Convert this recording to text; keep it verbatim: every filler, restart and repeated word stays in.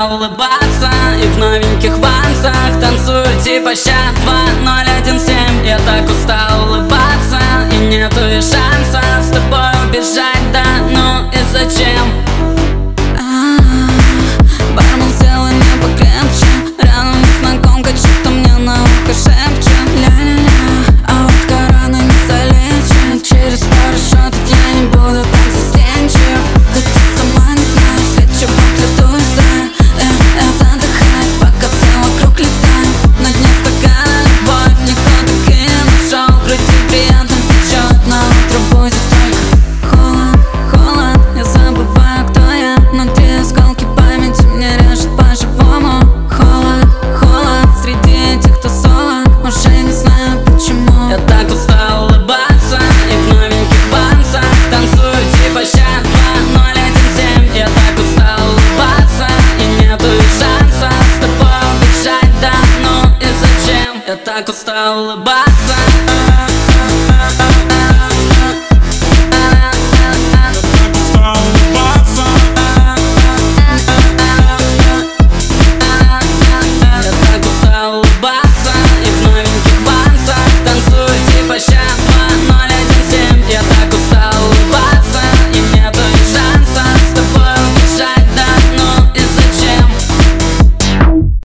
устал улыбаться и в новеньких вансах танцую типа ща два ноль один семь. Я так устал улыбаться и нету и шанса с тобой убежать, да ну и зачем? Бармен, сделай мне покрепче. Рядом незнакомка что-то мне на ухо шепчет. Ля-ля-ля, а вот раны не залечит. Через пару шотов я не буду так застенчив. Да ты сама не знаешь, для чего флиртуешь, да. Э, э, задыхаюсь, пока все вокруг летает. На дне стакана любовь никто так и не нашел. Груди приятно печет, на утро будет только холод, холод. Я забываю, кто я, внутри осколки памяти мне режет по-живому. Холод, холод, среди этих тусовок уже не знаю почему. Я так устал улыбаться и в новеньких вансах танцую типа ща два ноль один семь. Я так устал улыбаться и нету и шанса с тобой убежать, да ну и зачем? Я так устал улыбаться